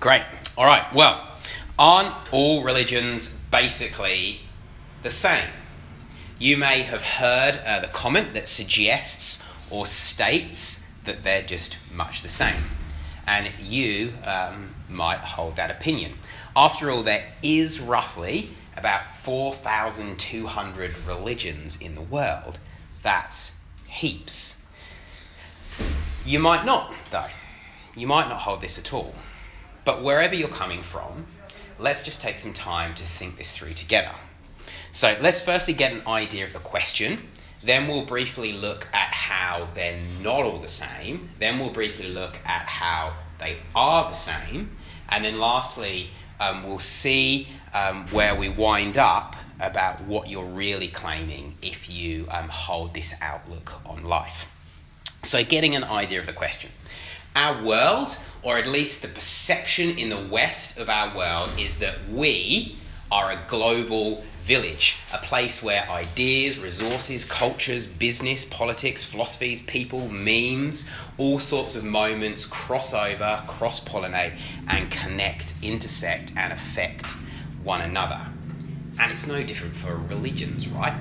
Great. All right. Well, aren't all religions basically the same? You may have heard the comment that suggests or states that they're just much the same. And you might hold that opinion. After all, there is roughly about 4,200 religions in the world. That's heaps. You might not, though. You might not hold this at all. But wherever you're coming from, let's just take some time to think this through together. So let's firstly get an idea of the question. Then we'll briefly look at how they're not all the same. Then we'll briefly look at how they are the same. And then lastly, we'll see where we wind up about what you're really claiming if you hold this outlook on life. So getting an idea of the question. Our world, or at least the perception in the West of our world, is that we are a global village, a place where ideas, resources, cultures, business, politics, philosophies, people, memes, all sorts of moments cross over, cross-pollinate, and connect, intersect, and affect one another. And it's no different for religions, right?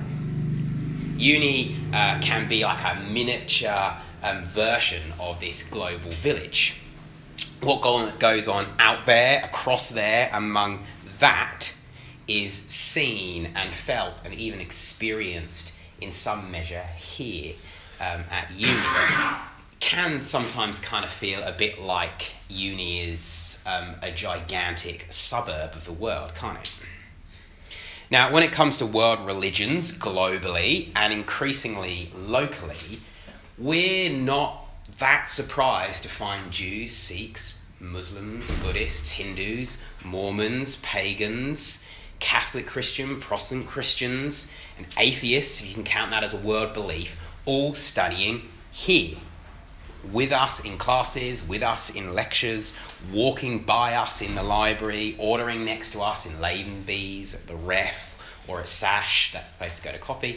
Uni can be like a miniature version of this global village. What goes on out there, across there, among that, is seen and felt and even experienced in some measure here at uni. Can sometimes kind of feel a bit like uni is a gigantic suburb of the world, can't it? Now, when it comes to world religions globally and increasingly locally, we're not that surprised to find Jews, Sikhs, Muslims, Buddhists, Hindus, Mormons, pagans, Catholic Christian, Protestant Christians, and atheists, if you can count that as a world belief, all studying here. With us in classes, with us in lectures, walking by us in the library, ordering next to us in Laden Bees, at the Ref, or at Sash, that's the place to go to copy.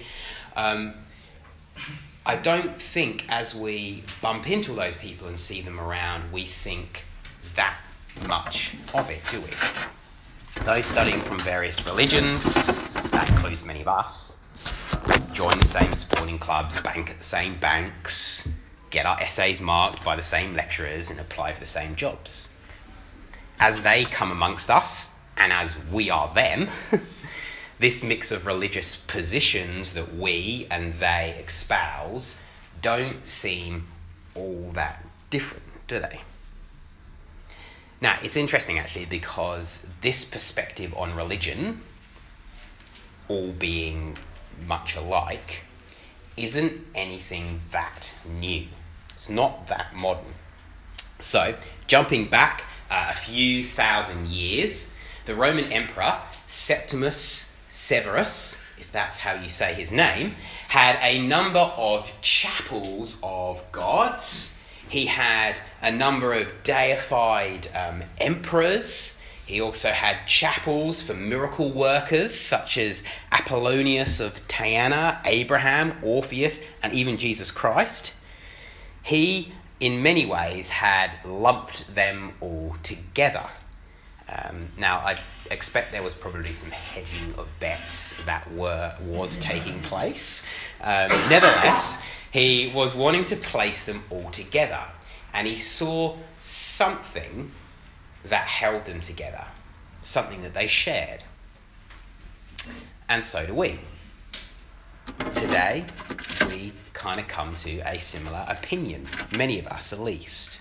I don't think as we bump into all those people and see them around, we think that much of it, do we? Those studying from various religions, that includes many of us, join the same sporting clubs, bank at the same banks, get our essays marked by the same lecturers and apply for the same jobs. As they come amongst us, and as we are them, this mix of religious positions that we and they espouse don't seem all that different, do they? Now, it's interesting actually because this perspective on religion, all being much alike, isn't anything that new. It's not that modern. So, jumping back a few thousand years, the Roman Emperor Septimus Severus, if that's how you say his name, had a number of chapels of gods. He had a number of deified emperors. He also had chapels for miracle workers such as Apollonius of Tyana, Abraham, Orpheus, and even Jesus Christ. He, in many ways, had lumped them all together. Now, I expect there was probably some hedging of bets that was taking place. Nevertheless, he was wanting to place them all together, and he saw something that held them together, something that they shared. And so do we. Today, we kind of come to a similar opinion, many of us at least.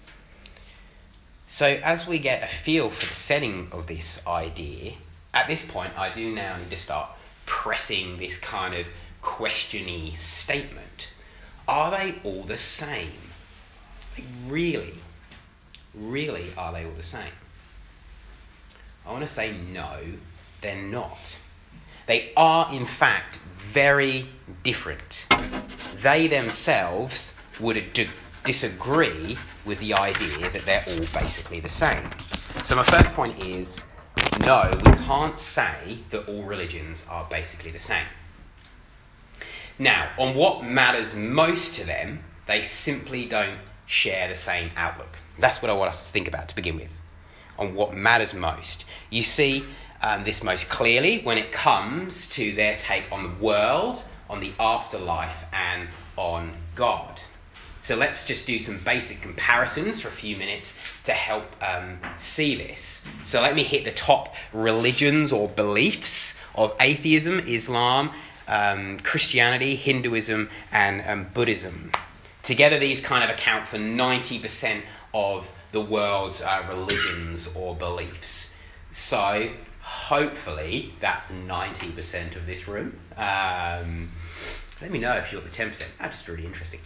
So as we get a feel for the setting of this idea, at this point I do now need to start pressing this kind of question-y statement. Are they all the same? Like, really are they all the same? I want to say no, they're not. They are in fact very different. They themselves would disagree with the idea that they're all basically the same. So my first point is, no, we can't say that all religions are basically the same. Now, on what matters most to them, they simply don't share the same outlook. That's what I want us to think about to begin with. on what matters most. You see this most clearly when it comes to their take on the world, on the afterlife, and on God. So let's just do some basic comparisons for a few minutes to help see this. So let me hit the top religions or beliefs of atheism, Islam, Christianity, Hinduism, and Buddhism. Together, these kind of account for 90% of the world's religions or beliefs. So hopefully that's 90% of this room. Let me know if you're at the 10%. That's just really interesting.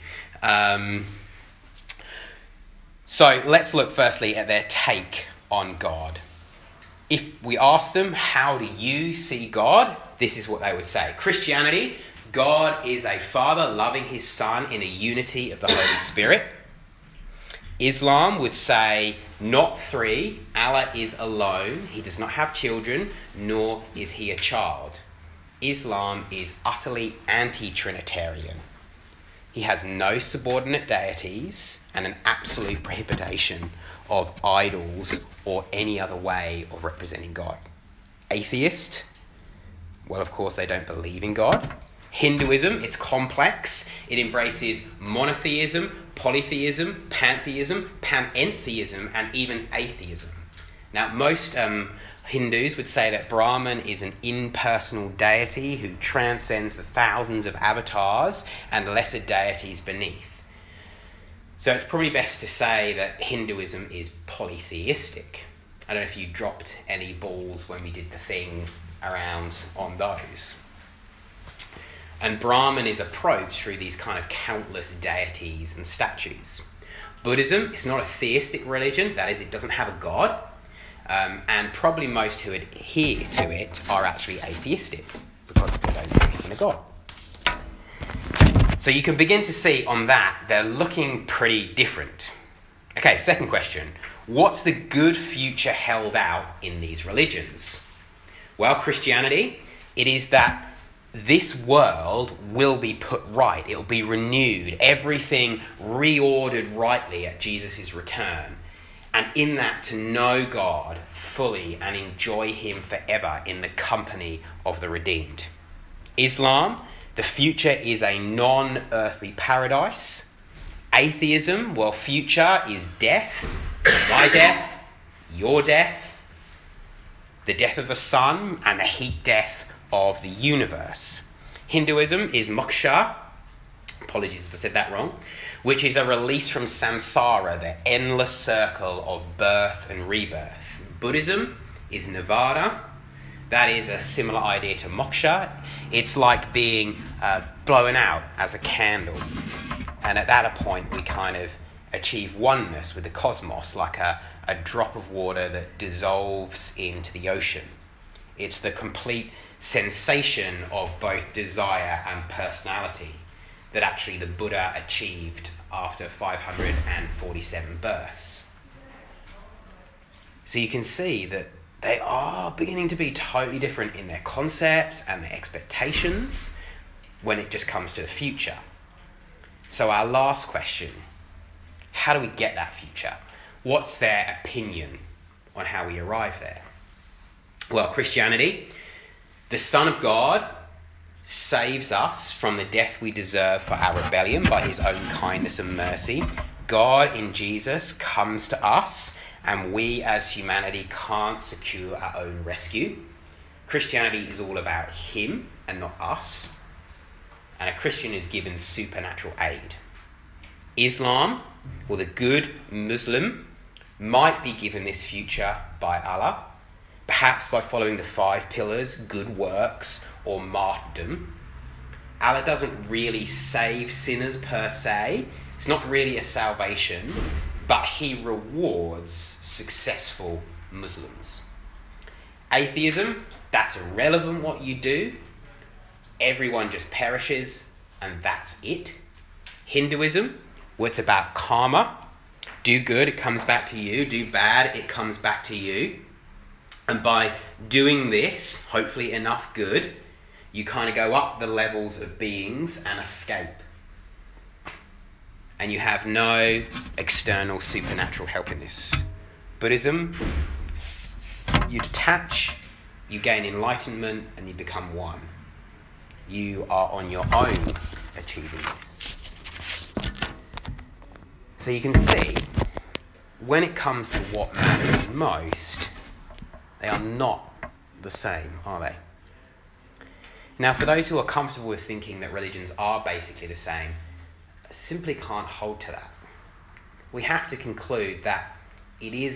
So let's look firstly at their take on God. If we ask them, how do you see God? This is what they would say. Christianity, God is a father loving his son in a unity of the Holy Spirit. Islam would say, not three, Allah is alone, he does not have children, nor is he a child. Islam is utterly anti-Trinitarian. He has no subordinate deities and an absolute prohibition of idols or any other way of representing God. Atheist, well, of course, they don't believe in God. Hinduism, it's complex. It embraces monotheism, polytheism, pantheism, panentheism, and even atheism. Now, most Hindus would say that Brahman is an impersonal deity who transcends the thousands of avatars and lesser deities beneath. So it's probably best to say that Hinduism is polytheistic. I don't know if you dropped any balls when we did the thing around on those. And Brahman is approached through these kind of countless deities and statues. Buddhism is not a theistic religion, that is, it doesn't have a god. And probably most who adhere to it are actually atheistic because they don't believe in a god. So you can begin to see on that they're looking pretty different. Okay, second question. What's the good future held out in these religions? Well, Christianity, it is that this world will be put right. It will be renewed. Everything reordered rightly at Jesus' return. And in that, to know God fully and enjoy him forever in the company of the redeemed. Islam, the future is a non-earthly paradise. Atheism, well, future is death, my death, your death, the death of the sun, and the heat death of the universe. Hinduism is moksha, apologies if I said that wrong, which is a release from samsara, the endless circle of birth and rebirth. Buddhism is nirvana. That is a similar idea to moksha. It's like being blown out as a candle. And at that point, we kind of achieve oneness with the cosmos, like a drop of water that dissolves into the ocean. It's the complete sensation of both desire and personality that actually the Buddha achieved after 547 births. So you can see that they are beginning to be totally different in their concepts and their expectations when it just comes to the future. So our last question, how do we get that future? What's their opinion on how we arrive there? Well, Christianity, the Son of God saves us from the death we deserve for our rebellion by his own kindness and mercy. God in Jesus comes to us, and we as humanity can't secure our own rescue. Christianity is all about him and not us. And a Christian is given supernatural aid. Islam, or the good Muslim, might be given this future by Allah, perhaps by following the 5 pillars, good works, or martyrdom. Allah doesn't really save sinners per se. It's not really a salvation, but he rewards successful Muslims. Atheism, that's irrelevant what you do. Everyone just perishes, and that's it. Hinduism, well, it's about karma. Do good, it comes back to you. Do bad, it comes back to you. And by doing this, hopefully enough good, you kind of go up the levels of beings and escape. And you have no external supernatural help in this. Buddhism, You detach, you gain enlightenment, and you become one. You are on your own achieving this. So you can see, when it comes to what matters most, they are not the same, are they? Now, for those who are comfortable with thinking that religions are basically the same, simply can't hold to that. We have to conclude that it is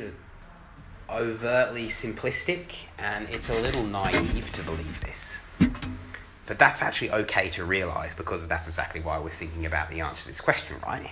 overtly simplistic and it's a little naive to believe this. But that's actually okay to realise, because that's exactly why we're thinking about the answer to this question, right?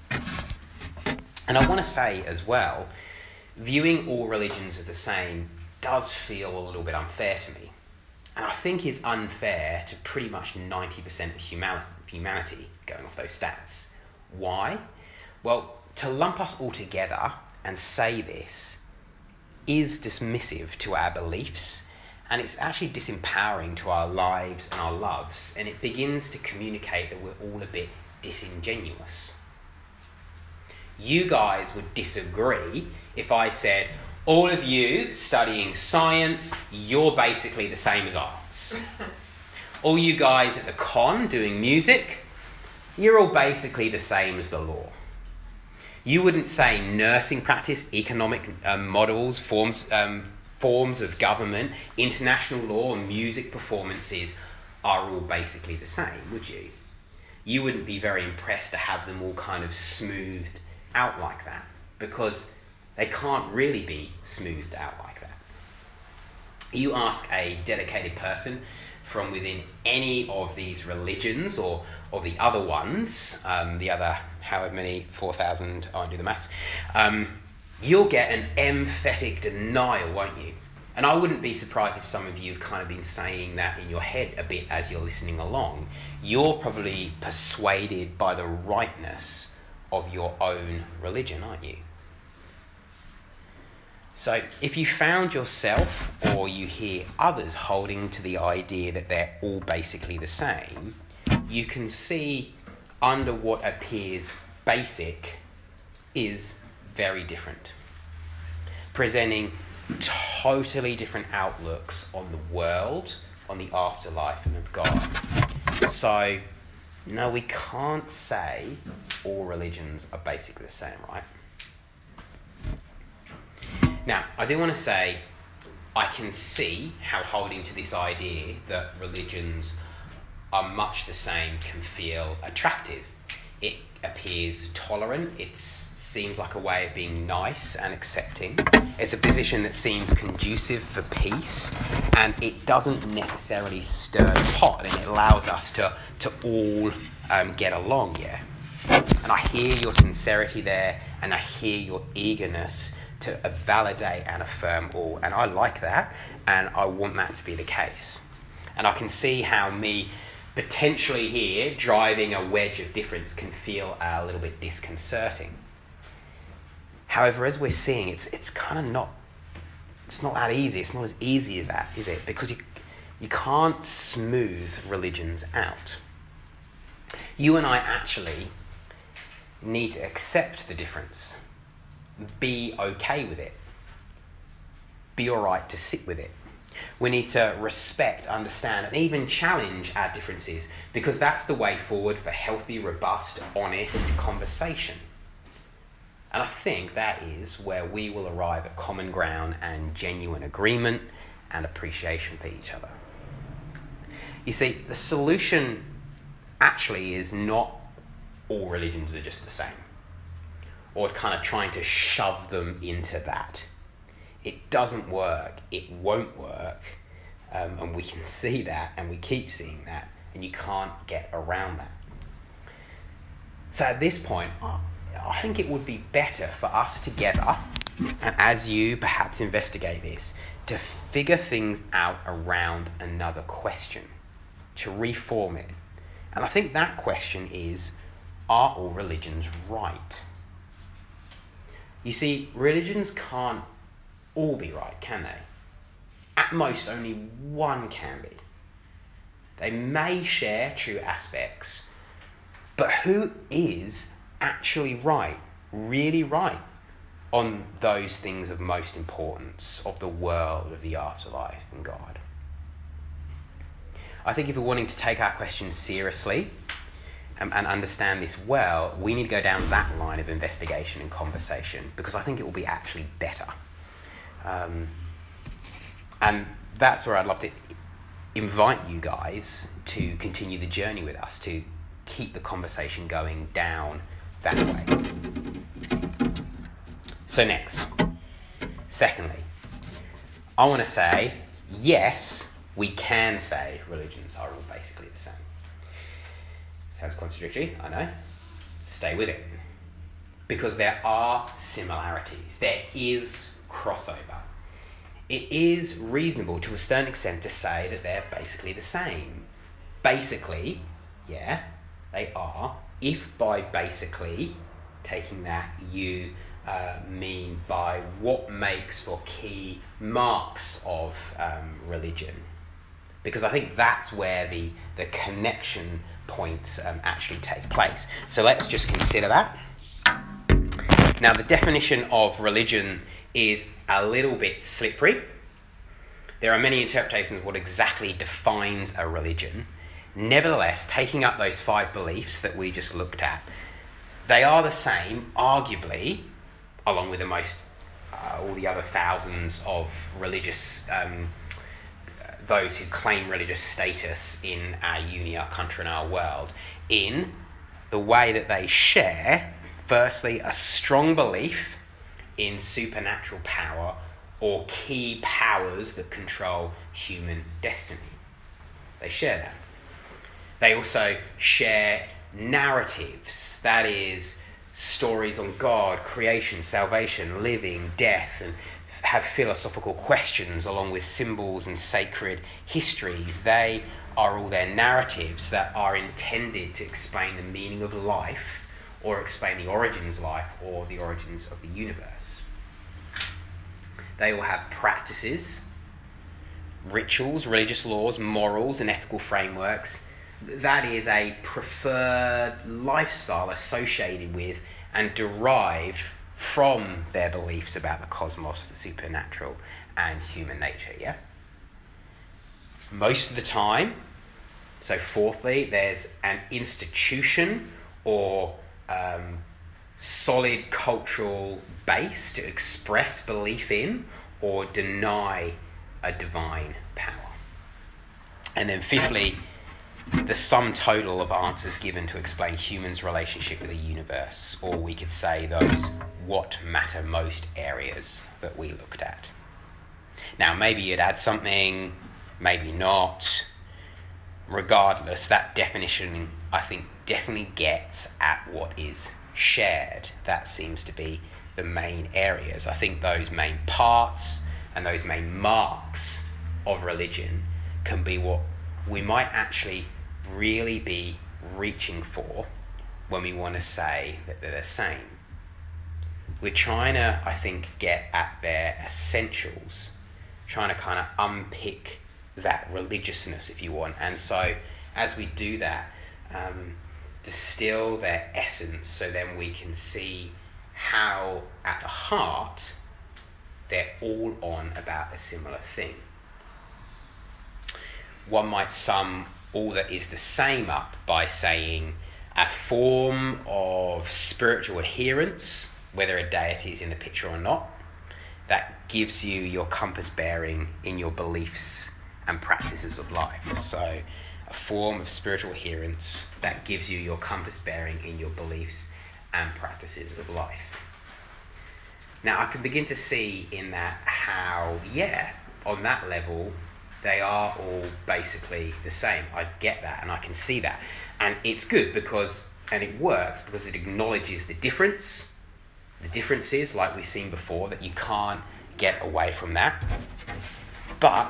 And I want to say as well, viewing all religions as the same does feel a little bit unfair to me. And I think is unfair to pretty much 90% of humanity, going off those stats. Why? Well, to lump us all together and say this is dismissive to our beliefs, and it's actually disempowering to our lives and our loves, and it begins to communicate that we're all a bit disingenuous. You guys would disagree if I said, all of you studying science, you're basically the same as us. All you guys at the con doing music, you're all basically the same as the law. You wouldn't say nursing practice, economic models, forms of government, international law, and music performances are all basically the same, would you? You wouldn't be very impressed to have them all kind of smoothed out like that, because they can't really be smoothed out like that. You ask a dedicated person from within any of these religions or the other ones, the other however many, 4,000, I won't do the maths, you'll get an emphatic denial, won't you? And I wouldn't be surprised if some of you have kind of been saying that in your head a bit as you're listening along. You're probably persuaded by the rightness of your own religion, aren't you? So if you found yourself or you hear others holding to the idea that they're all basically the same, you can see under what appears basic is very different, presenting totally different outlooks on the world, on the afterlife, and of God. So, no, we can't say all religions are basically the same, right? Now, I do want to say I can see how holding to this idea that religions are much the same can feel attractive. It appears tolerant, it seems like a way of being nice and accepting. It's a position that seems conducive for peace, and it doesn't necessarily stir the pot, and it allows us to all get along, yeah? And I hear your sincerity there, and I hear your eagerness to validate and affirm all, and I like that, and I want that to be the case. And I can see how me potentially here driving a wedge of difference can feel a little bit disconcerting. However, as we're seeing, it's kind of not that easy. It's not as easy as that, is it? Because you can't smooth religions out. You and I actually need to accept the difference. Be okay with it. Be all right to sit with it. We need to respect, understand, and even challenge our differences, because that's the way forward for healthy, robust, honest conversation. And I think that is where we will arrive at common ground and genuine agreement and appreciation for each other. You see, the solution actually is not all religions are just the same, or kind of trying to shove them into that. It doesn't work, it won't work, and we can see that, and we keep seeing that, and you can't get around that. So at this point, I think it would be better for us together, and as you perhaps investigate this, to figure things out around another question, to reform it. And I think that question is, are all religions right? You see, religions can't all be right, can they? At most, only one can be. They may share true aspects, but who is actually right, really right, on those things of most importance, of the world, of the afterlife, and God. I think if we're wanting to take our questions seriously and understand this well, we need to go down that line of investigation and conversation, because I think it will be actually better. And that's where I'd love to invite you guys to continue the journey with us, to keep the conversation going down that way. So next, secondly, I want to say, yes, we can say religions are all basically the same. Sounds contradictory, I know. Stay with it. Because there are similarities. There is crossover. It is reasonable to a certain extent to say that they're basically the same. Basically, yeah, they are. If by basically taking that you mean by what makes for key marks of religion. Because I think that's where the connection points actually take place. So let's just consider that. Now, the definition of religion is a little bit slippery. There are many interpretations of what exactly defines a religion. Nevertheless, taking up those 5 beliefs that we just looked at, they are the same, arguably, along with all the other thousands of religious, those who claim religious status in our uni, our country, and our world, in the way that they share, firstly, a strong belief in supernatural power or key powers that control human destiny. They share that. They also share narratives, that is, stories on God, creation, salvation, living, death, and have philosophical questions along with symbols and sacred histories. They are all their narratives that are intended to explain the meaning of life, or explain the origins of life, or the origins of the universe. They all have practices, rituals, religious laws, morals, and ethical frameworks. That is a preferred lifestyle associated with and derived from their beliefs about the cosmos, the supernatural, and human nature, yeah? Most of the time, so fourthly, there's an institution or solid cultural base to express belief in or deny a divine power. And then fifthly, the sum total of answers given to explain humans' relationship with the universe, or we could say those what matter most areas that we looked at. Now, maybe you'd add something, maybe not. Regardless, that definition, I think, definitely gets at what is shared. That seems to be the main areas. I think those main parts and those main marks of religion can be what we might actually really be reaching for when we want to say that they're the same. We're trying to, I think, get at their essentials, trying to kind of unpick that religiousness, if you want. And so as we do that, distill their essence, so then we can see how at the heart they're all on about a similar thing. One might sum all that is the same up by saying a form of spiritual adherence, whether a deity is in the picture or not, that gives you your compass bearing in your beliefs and practices of life. So a form of spiritual adherence that gives you your compass bearing in your beliefs and practices of life. Now, I can begin to see in that how, on that level, they are all basically the same. I get that and I can see that. And it's good because, and it works because it acknowledges the differences, like we've seen before, that you can't get away from that. But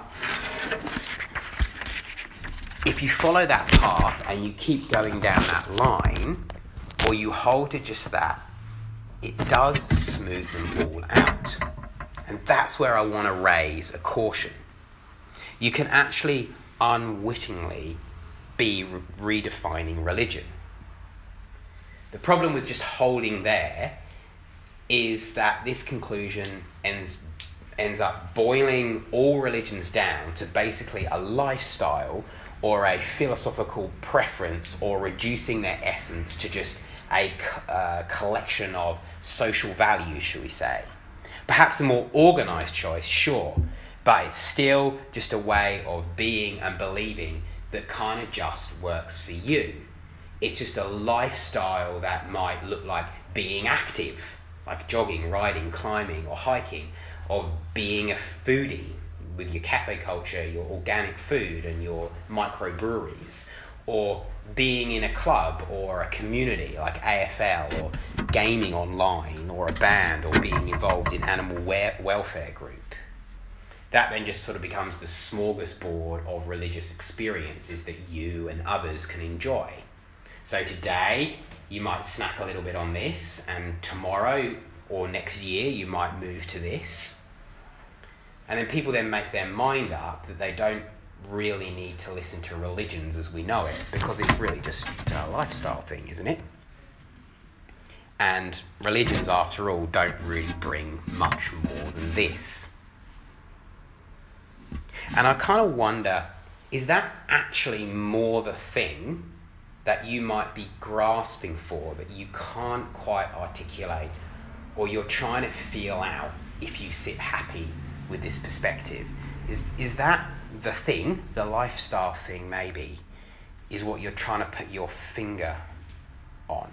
if you follow that path and you keep going down that line, or you hold to just that, it does smooth them all out. And that's where I want to raise a caution. You can actually unwittingly be redefining religion. The problem with just holding there is that this conclusion ends up boiling all religions down to basically a lifestyle or a philosophical preference, or reducing their essence to just a collection of social values, shall we say. Perhaps a more organised choice, sure, but it's still just a way of being and believing that kind of just works for you. It's just a lifestyle that might look like being active, like jogging, riding, climbing, or hiking, or being a foodie with your cafe culture, your organic food and your microbreweries, or being in a club or a community like AFL, or gaming online, or a band, or being involved in animal welfare group. That then just sort of becomes the smorgasbord of religious experiences that you and others can enjoy. So today you might snack a little bit on this, and tomorrow or next year you might move to this. And then people then make their mind up that they don't really need to listen to religions as we know it, because it's really just a lifestyle thing, isn't it? And religions, after all, don't really bring much more than this. And I kind of wonder, is that actually more the thing that you might be grasping for, that you can't quite articulate, or you're trying to feel out if you sit happy with this perspective? Is that the thing, the lifestyle thing maybe, is what you're trying to put your finger on?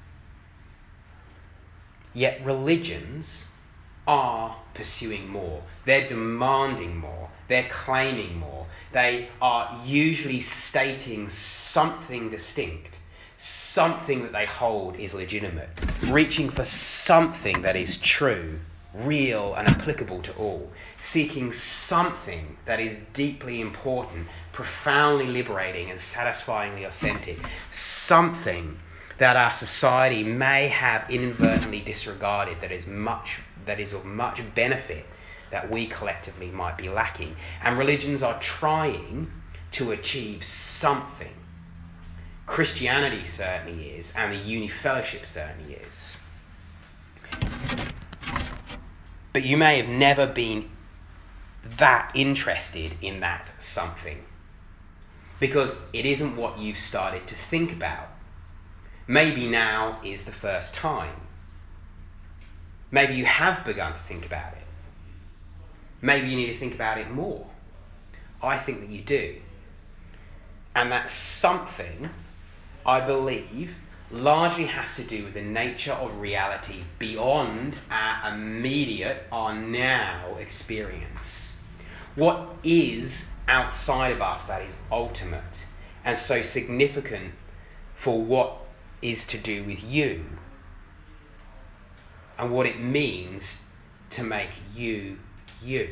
Yet religions are pursuing more. They're demanding more. They're claiming more. They are usually stating something distinct, something that they hold is legitimate, reaching for something that is true, real and applicable to all, seeking something that is deeply important, profoundly liberating and satisfyingly authentic, something that our society may have inadvertently disregarded, that is of much benefit that we collectively might be lacking. And religions are trying to achieve something. Christianity certainly is, and the Unifellowship certainly is. But you may have never been that interested in that something, because it isn't what you've started to think about. Maybe now is the first time. Maybe you have begun to think about it. Maybe you need to think about it more. I think that you do. And that something, I believe, largely has to do with the nature of reality beyond our immediate, our now experience. What is outside of us that is ultimate and so significant for what is to do with you and what it means to make you you.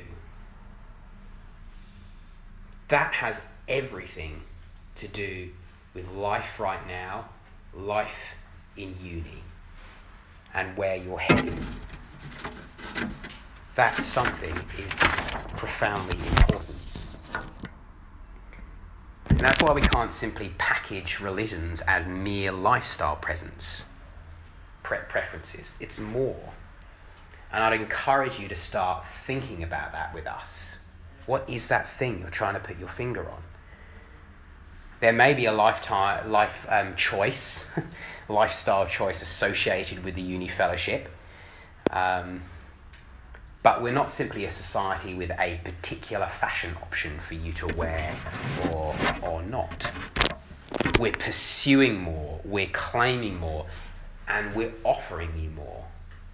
That has everything to do with life right now, life in uni, and where you're headed. That something is profoundly important. And that's why we can't simply package religions as mere lifestyle preferences. It's more. And I'd encourage you to start thinking about that with us. What is that thing you're trying to put your finger on? There may be a lifestyle choice associated with the Unifellowship, but we're not simply a society with a particular fashion option for you to wear or not. We're pursuing more, we're claiming more, and we're offering you more.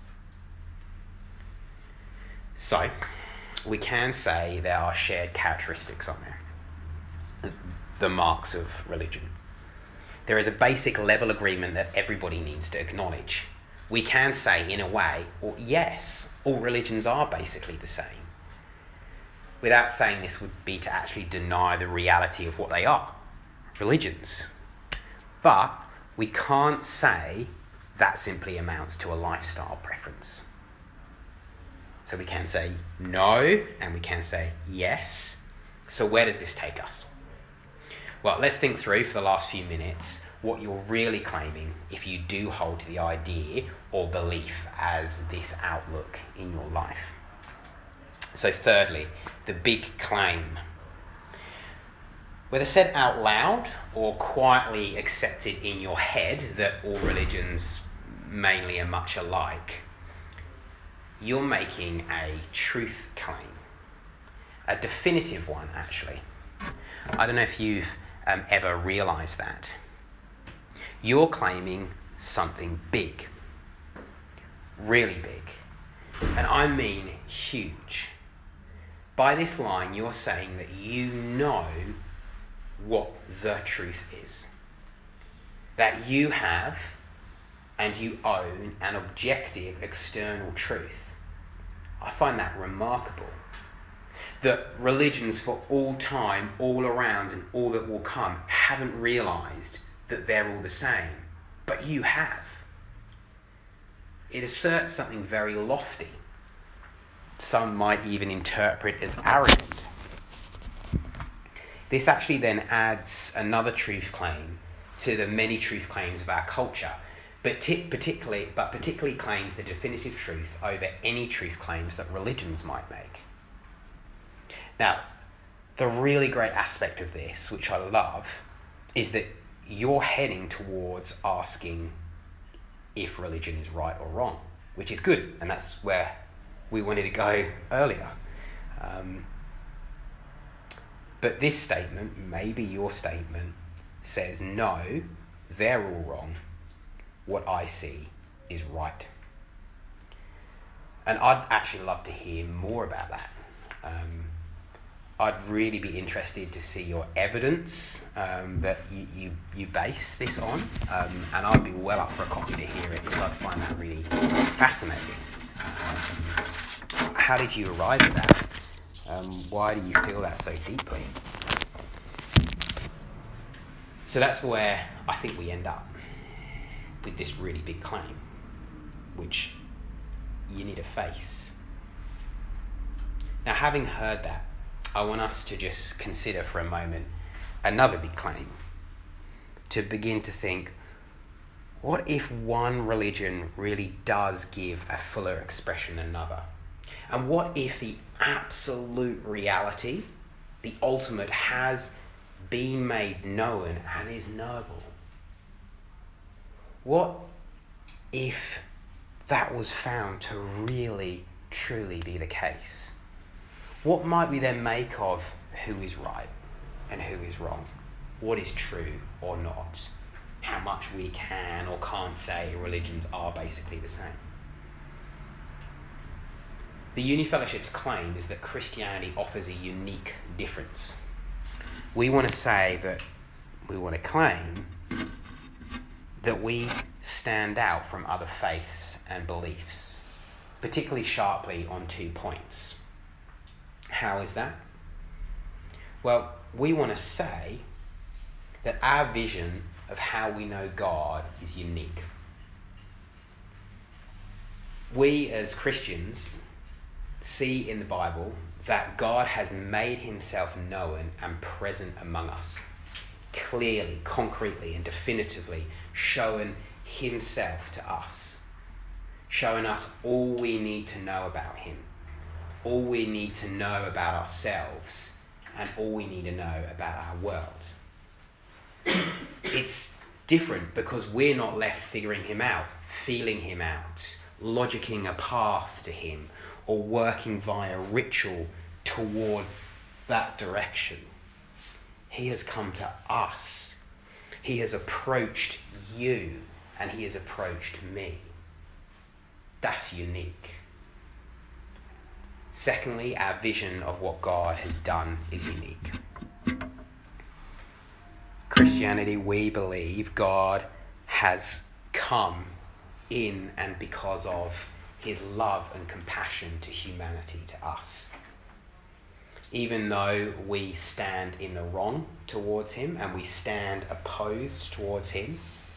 So, we can say there are shared characteristics on there, the marks of religion. There is a basic level agreement that everybody needs to acknowledge. We can say, in a way, well, yes, all religions are basically the same. Without saying this would be to actually deny the reality of what they are, religions. But we can't say that simply amounts to a lifestyle preference. So we can say no, and we can say yes. So where does this take us? Well, let's think through for the last few minutes what you're really claiming if you do hold to the idea or belief as this outlook in your life. So thirdly, the big claim. Whether said out loud or quietly accepted in your head that all religions mainly are much alike, you're making a truth claim. A definitive one, actually. I don't know if you've ever realised that. You're claiming something big. Really big. And I mean huge. By this line, you're saying that you know what the truth is. That you have and you own an objective external truth. I find that remarkable. That religions for all time, all around, and all that will come haven't realised that they're all the same. But you have. It asserts something very lofty. Some might even interpret as arrogant. This actually then adds another truth claim to the many truth claims of our culture, but particularly claims the definitive truth over any truth claims that religions might make. Now, the really great aspect of this, which I love, is that you're heading towards asking if religion is right or wrong, which is good, and that's where we wanted to go earlier. But this statement, maybe your statement, says no, they're all wrong. What I see is right. And I'd actually love to hear more about that. I'd really be interested to see your evidence that you base this on, and I'd be well up for a copy to hear it, because I find that really fascinating. How did you arrive at that? Why do you feel that so deeply? So that's where I think we end up, with this really big claim, which you need to face. Now, having heard that, I want us to just consider for a moment another big claim, to begin to think, what if one religion really does give a fuller expression than another? And what if the absolute reality, the ultimate, has been made known and is knowable? What if that was found to really, truly be the case? What might we then make of who is right and who is wrong? What is true or not? How much we can or can't say religions are basically the same. The Unifellowship's claim is that Christianity offers a unique difference. We want to claim that we stand out from other faiths and beliefs, particularly sharply on 2 points. How is that? Well, we want to say that our vision of how we know God is unique. We as Christians see in the Bible that God has made himself known and present among us, clearly, concretely, and definitively shown himself to us, showing us all we need to know about him, all we need to know about ourselves, and all we need to know about our world. It's different because we're not left figuring him out, feeling him out, logicking a path to him, or working via ritual toward that direction. He has come to us. He has approached you, and he has approached me. That's unique. Secondly, our vision of what God has done is unique. Christianity, we believe God has come in and because of his love and compassion to humanity, to us. Even though we stand in the wrong towards him and we stand opposed towards him,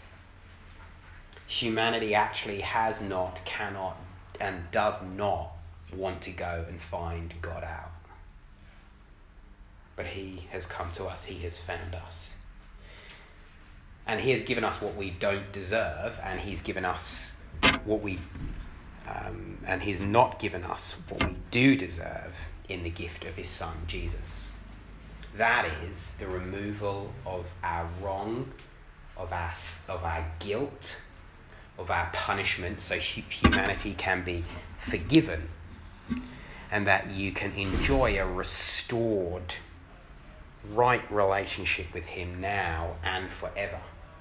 humanity actually has not, cannot, and does not want to go and find God out. But he has come to us, he has found us. And he has given us what we don't deserve, and he's given us what we... and he's not given us what we do deserve in the gift of his son, Jesus. That is the removal of our wrong, of our guilt, of our punishment, so humanity can be forgiven, and that you can enjoy a restored, right relationship with him now and forever.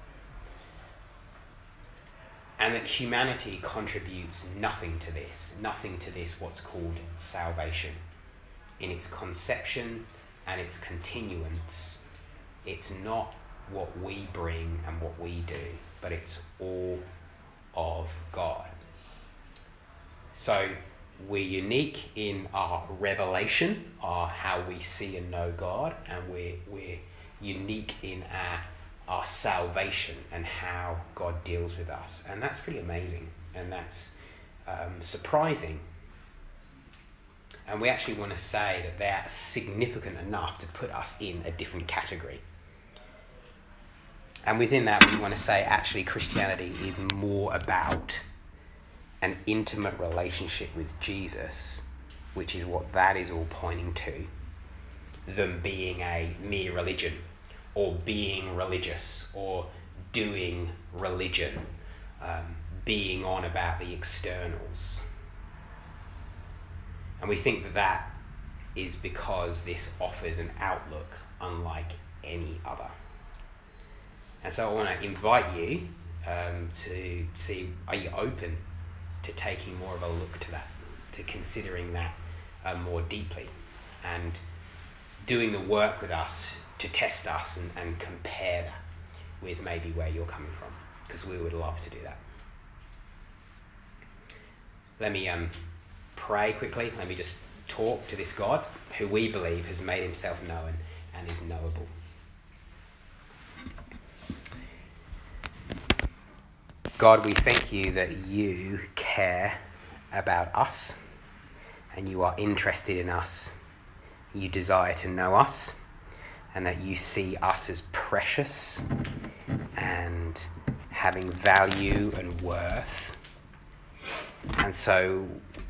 And that humanity contributes nothing to this what's called salvation. In its conception and its continuance, it's not what we bring and what we do, but it's all of God. So we're unique in our revelation, our how we see and know God, and we're unique in our salvation and how God deals with us. And that's pretty amazing, and that's surprising. And we actually want to say that they're significant enough to put us in a different category. And within that, we want to say actually Christianity is more about an intimate relationship with Jesus, which is what that is all pointing to, than being a mere religion, or being religious, or doing religion, being on about the externals. And we think that that is because this offers an outlook unlike any other. And so I want to invite you to see, are you open to taking more of a look to that, to considering that more deeply, and doing the work with us to test us and compare that with maybe where you're coming from, because we would love to do that. Let me pray quickly. Let me just talk to this God who we believe has made himself known and is knowable. God, we thank you that you care about us and you are interested in us. You desire to know us, and that you see us as precious and having value and worth. And so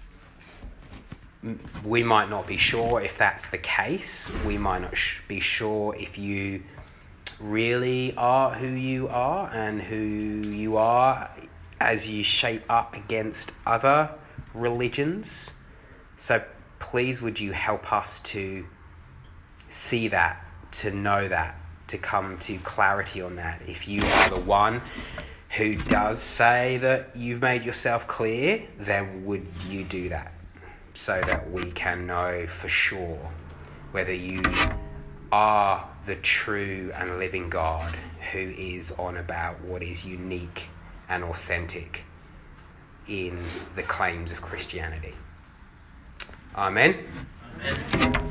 we might not be sure if that's the case. We might not be sure if you really are who you are and who you are as you shape up against other religions. So please would you help us to see that, to know that, to come to clarity on that. If you are the one who does say that you've made yourself clear, then would you do that so that we can know for sure whether you are the true and living God who is on about what is unique and authentic in the claims of Christianity. Amen. Amen.